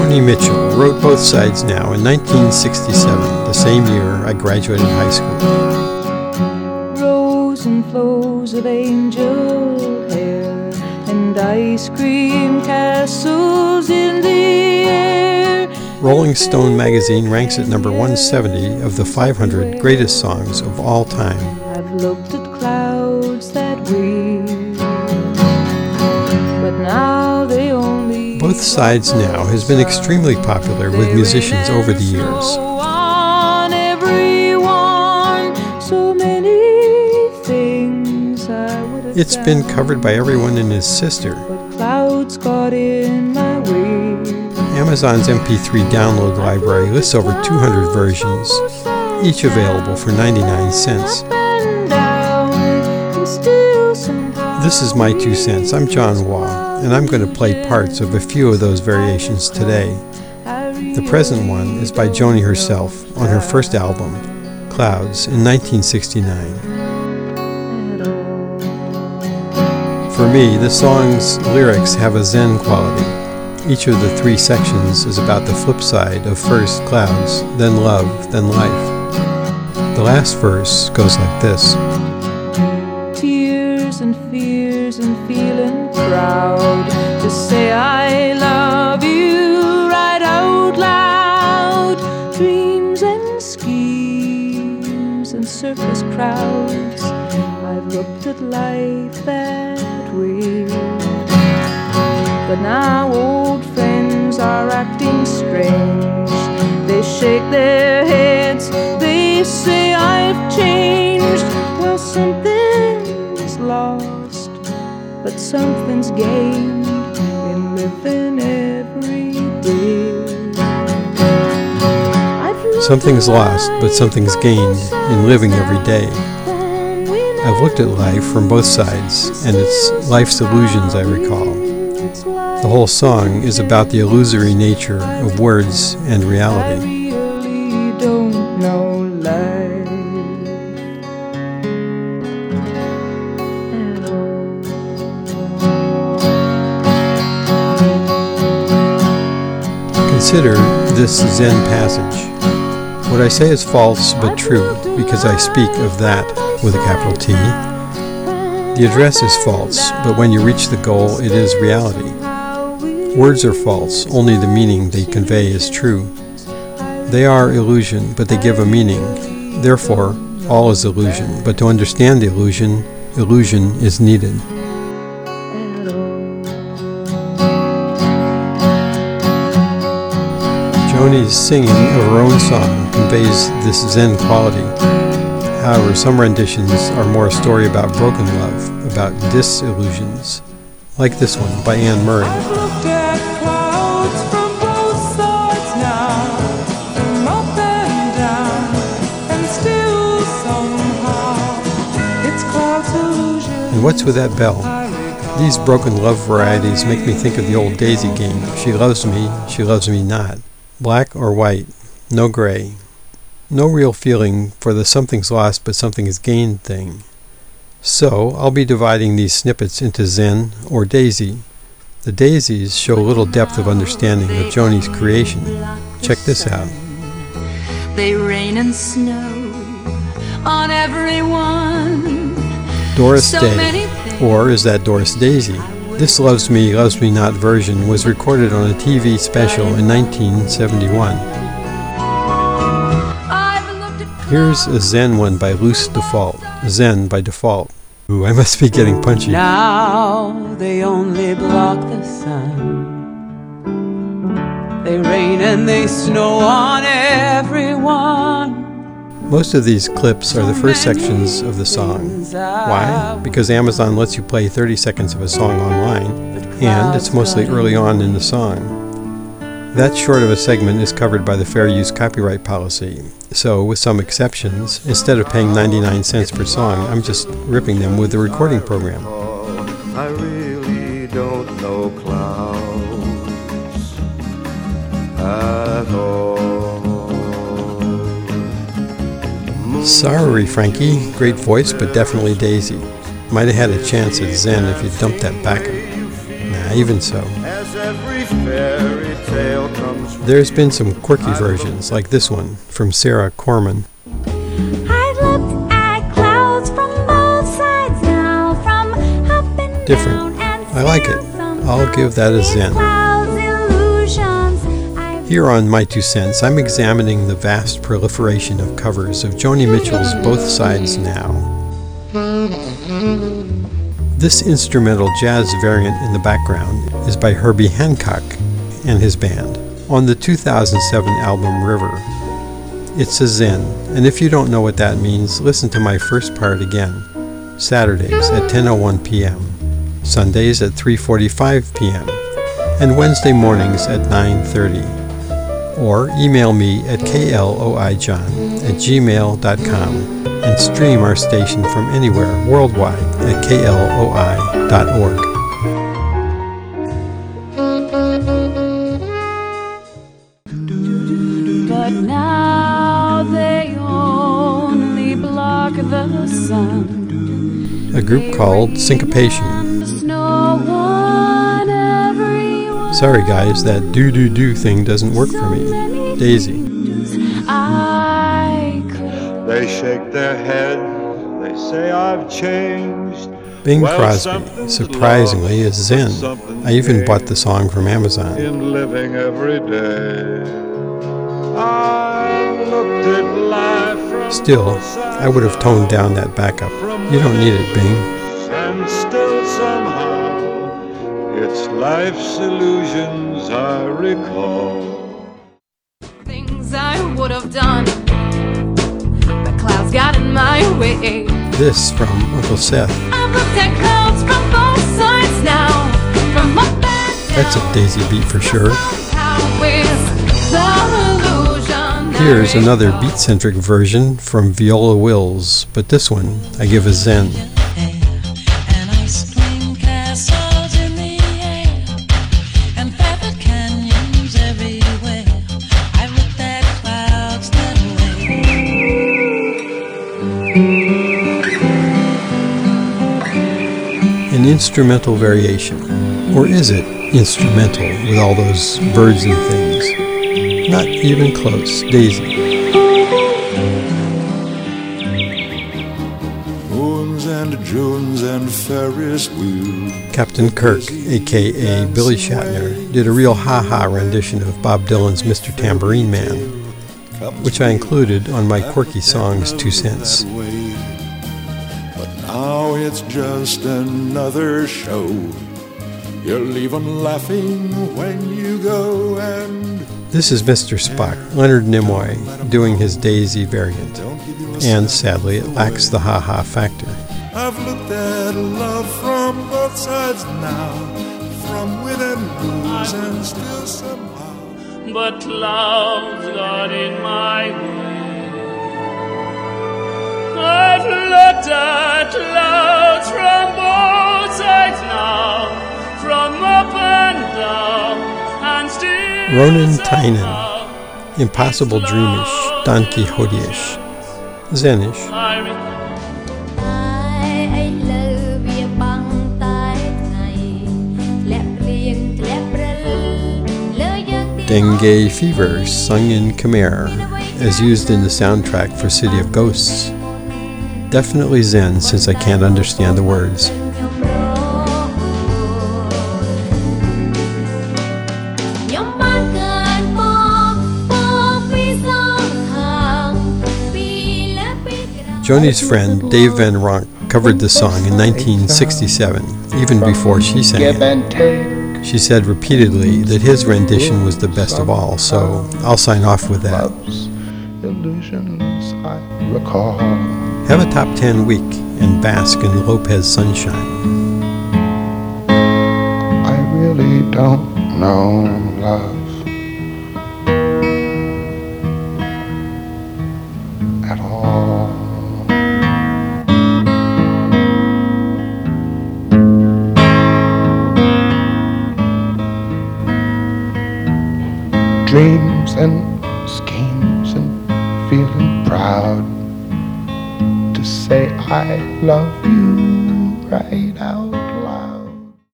Joni Mitchell wrote Both Sides Now in 1967, the same year I graduated high school. Rows and flows of angel hair and ice cream castles in the air. Rolling Stone magazine ranks at number 170 of the 500 greatest songs of all time. I've looked at clouds that way, but now they only... Both Sides Now has been extremely popular with musicians over the years. On everyone, so many things I would have It's been covered by everyone and his sister. but clouds got in my way. Amazon's MP3 download library lists over 200 versions, each available for 99 cents. This is My 2 Cents. I'm John Waugh, and I'm going to play parts of a few of those variations today. The present one is by Joni herself on her first album, Clouds, in 1969. For me, the song's lyrics have a Zen quality. Each of the three sections is about the flip side of first clouds, then love, then life. The last verse goes like this. Tears and fears and feeling proud to say I love you right out loud. Dreams and schemes and circus crowds, I've looked at life that way. But now old friends are acting strange. They shake their heads, they say I've changed. Well, something's lost, but something's gained in living every day. Something's lost, but something's gained in living every day. I've looked at life from both sides, and it's life's illusions I recall. The whole song is about the illusory nature of words and reality. I really don't know life at all. Consider this Zen passage. What I say is false but true, because I speak of that with a capital T. The address is false, but when you reach the goal, it is reality. Words are false, only the meaning they convey is true. They are illusion, but they give a meaning. Therefore, all is illusion, but to understand the illusion, illusion is needed. Joni's singing of her own song conveys this Zen quality. However, some renditions are more a story about broken love, about disillusions, like this one by Anne Murray. I've looked at clouds from both sides now, from up and down, and still somehow it's clouds illusion. And what's with that bell? These broken love varieties make me think of the old Daisy game. She loves me not. Black or white, no gray. No real feeling for the something's lost but something is gained thing. So, I'll be dividing these snippets into Zen or Daisy. The Daisies show little depth of understanding of Joni's creation. Check this out. They rain and snow on everyone. Doris So Day, many things. or is that Doris Daisy? This Loves Me Not version was recorded on a TV special in 1971. Here's a Zen one by Loose Default. Zen by default. Ooh, I must be getting punchy. Now they only block the sun. They rain and they snow on everyone. Most of these clips are the first sections of the song. Why? Because Amazon lets you play 30 seconds of a song online, and it's mostly early on in the song. That short of a segment is covered by the Fair Use Copyright Policy. So, with some exceptions, instead of paying 99 cents per song, I'm just ripping them with the recording program. I really don't know clouds at all. Sorry, Frankie. Great voice, but definitely Daisy. Might have had a chance at Zen if you dumped that backup. Nah, even so. as every fairy tale comes true. There's been some quirky versions, like this one from Sarah Corman. I've looked at clouds from both sides now, from up and Different. down and I like it. I'll give that a Zen. clouds illusions. I've Here on My Two Cents, I'm examining the vast proliferation of covers of Joni Mitchell's Both Sides Now. This instrumental jazz variant in the background is by Herbie Hancock and his band on the 2007 album River. It's a Zen, and if you don't know what that means, listen to my first part again. Saturdays at 10:01 p.m., Sundays at 3:45 p.m., and Wednesday mornings at 9:30. Or email me at kloijohn@gmail.com and stream our station from anywhere worldwide at kloi.org. But now they only block the sun. A group called Syncopation. There's no one everywhere. Sorry guys, that do thing doesn't work for me. Daisy. I could They shake their head, they say I've changed. Bing Well, Crosby, something's surprisingly, is Zen. something's I even gained bought the song from Amazon. in living every day. I looked at life from Still, both sides I would have toned down that backup. You don't need it, Bing. and still somehow it's life's illusions I recall. things I would have done. The clouds got in my way. This from Uncle Seth. I've looked at clouds from both sides now, from up and down. That's a Daisy beat for sure. How is the illusion that Here's we another call? beat-centric version from Viola Wills, but this one I give a Zen. And I spring castles in the air and feathered canyons everywhere. I looked at clouds that way. An instrumental variation. Or is it instrumental with all those birds and things? Not even close. Daisy. Moons and Junes and Ferris wheels. Captain Kirk, aka Billy Shatner, did a real ha-ha rendition of Bob Dylan's Mr. Tambourine Man, which I included on my Quirky Songs 2 cents. But now it's just another show. You leave 'em laughing when you go, and This is Mr. Spock, Leonard Nimoy, doing his Daisy variant, don't give you a and sadly it lacks the ha-ha factor. I've looked at love from both sides now, from win and lose, and still somehow. but clouds got in my way. I've looked at clouds from both sides now, from up and down, and still Ronan somehow Tynan, Impossible Dreamish, Don Quixote-ish, Zenish. I re- I love you បាំងតែថ្ងៃធ្លាក់ព្រៀងធ្លាក់ព្រិលលើយើងទី Dengue Fever, sung in Khmer, as used in the soundtrack for City of Ghosts. Definitely Zen, since I can't understand the words. ខ្ញុំបានកើតមកមកពីសងខាងពីលើពីក្រោយ Joni's friend Dave Van Ronk covered the song in 1967, even before she sang it. She said repeatedly that his rendition was the best of all, so I'll sign off with that. Illusions I recall. Have a top 10 week and bask in Lopez sunshine. I really don't know love at all. Dreams and schemes and feeling proud to say I love you right out